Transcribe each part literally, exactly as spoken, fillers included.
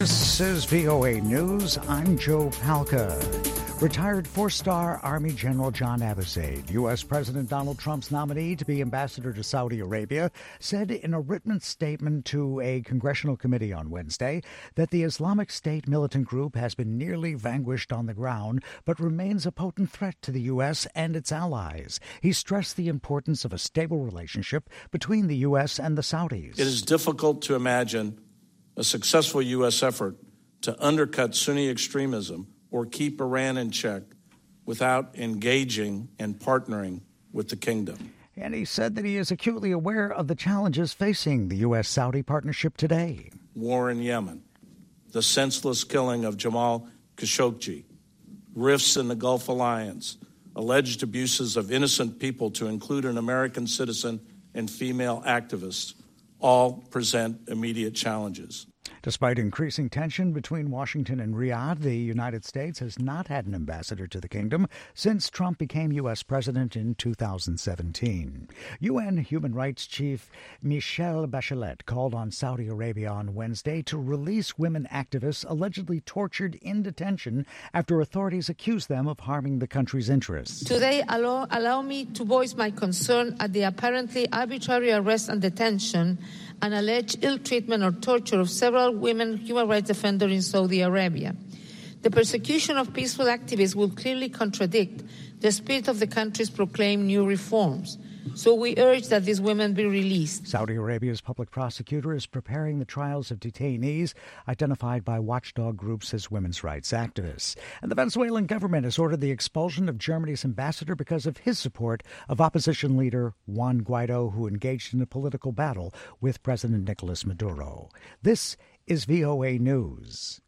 This is V O A News. I'm Joe Palca. Retired four-star Army General John Abizaid, U S. President Donald Trump's nominee to be ambassador to Saudi Arabia, said in a written statement to a congressional committee on Wednesday that the Islamic State militant group has been nearly vanquished on the ground, but remains a potent threat to the U S and its allies. He stressed the importance of a stable relationship between the U S and the Saudis. It is difficult to imagine a successful U S effort to undercut Sunni extremism or keep Iran in check without engaging and partnering with the kingdom. And he said that he is acutely aware of the challenges facing the U S-Saudi partnership today. War in Yemen, the senseless killing of Jamal Khashoggi, rifts in the Gulf Alliance, alleged abuses of innocent people to include an American citizen and female activists, all present immediate challenges. Despite increasing tension between Washington and Riyadh, the United States has not had an ambassador to the kingdom since Trump became U S president in two thousand seventeen. U N Human Rights Chief Michelle Bachelet called on Saudi Arabia on Wednesday to release women activists allegedly tortured in detention after authorities accused them of harming the country's interests. Today, allow, allow me to voice my concern at the apparently arbitrary arrest and detention and alleged ill treatment or torture of several women human rights defenders in Saudi Arabia. The persecution of peaceful activists will clearly contradict the spirit of the country's proclaimed new reforms. So we urge that these women be released. Saudi Arabia's public prosecutor is preparing the trials of detainees identified by watchdog groups as women's rights activists. And the Venezuelan government has ordered the expulsion of Germany's ambassador because of his support of opposition leader Juan Guaido, who engaged in a political battle with President Nicolas Maduro. This is V O A News.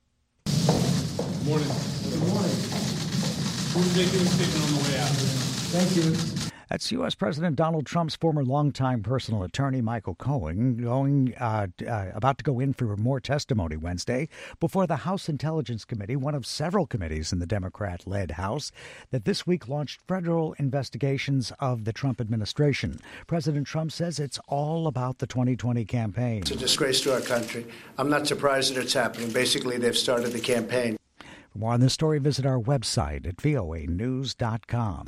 Good morning. Good morning. Who's making a statement on the way out? Thank you. That's U S. President Donald Trump's former longtime personal attorney, Michael Cohen, going uh, uh, about to go in for more testimony Wednesday before the House Intelligence Committee, one of several committees in the Democrat-led House, that this week launched federal investigations of the Trump administration. President Trump says it's all about the twenty twenty campaign. It's a disgrace to our country. I'm not surprised that it's happening. Basically, they've started the campaign. For more on this story, visit our website at V O A news dot com.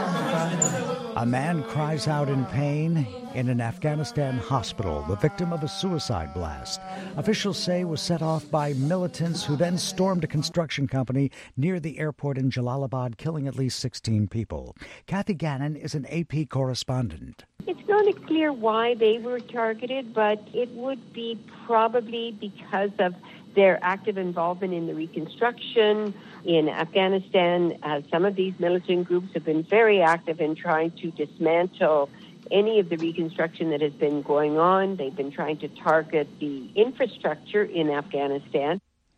A man cries out in pain in an Afghanistan hospital, the victim of a suicide blast. Officials say was set off by militants who then stormed a construction company near the airport in Jalalabad, killing at least sixteen people. Kathy Gannon is an A P correspondent. It's not clear why they were targeted, but it would be probably because of their active involvement in the reconstruction in Afghanistan. Uh, some of these militant groups have been very active in trying to dismantle any of the reconstruction that has been going on. They've been trying to target the infrastructure in Afghanistan.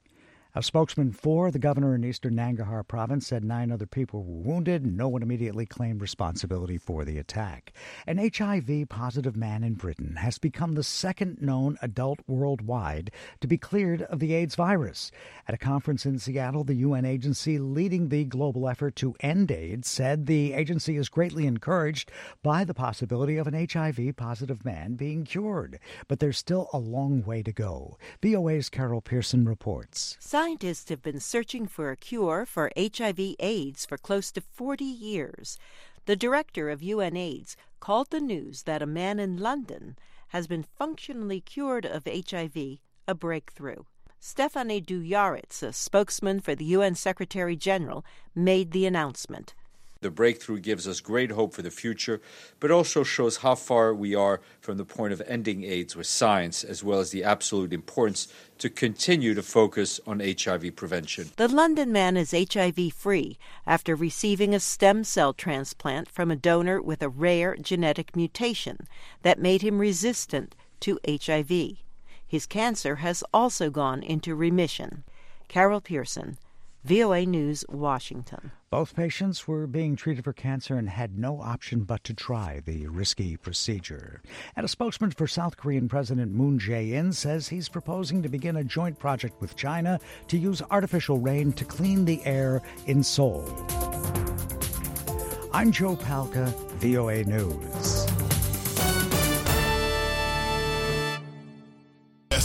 A spokesman for the governor in eastern Nangarhar province said nine other people were wounded. No one immediately claimed responsibility for the attack. An H I V-positive man in Britain has become the second known adult worldwide to be cleared of the AIDS virus. At a conference in Seattle, the U N agency leading the global effort to end AIDS said the agency is greatly encouraged by the possibility of an H I V-positive man being cured. But there's still a long way to go. V O A's Carol Pearson reports. Scientists have been searching for a cure for H I V AIDS for close to forty years. The director of U N AIDS called the news that a man in London has been functionally cured of H I V a breakthrough. Stephanie Dujarric, a spokesman for the U N Secretary General, made the announcement. The breakthrough gives us great hope for the future, but also shows how far we are from the point of ending AIDS with science, as well as the absolute importance to continue to focus on H I V prevention. The London man is H I V-free after receiving a stem cell transplant from a donor with a rare genetic mutation that made him resistant to H I V. His cancer has also gone into remission. Carol Pearson, V O A News, Washington. Both patients were being treated for cancer and had no option but to try the risky procedure. And a spokesman for South Korean President Moon Jae-in says he's proposing to begin a joint project with China to use artificial rain to clean the air in Seoul. I'm Joe Palca, V O A News.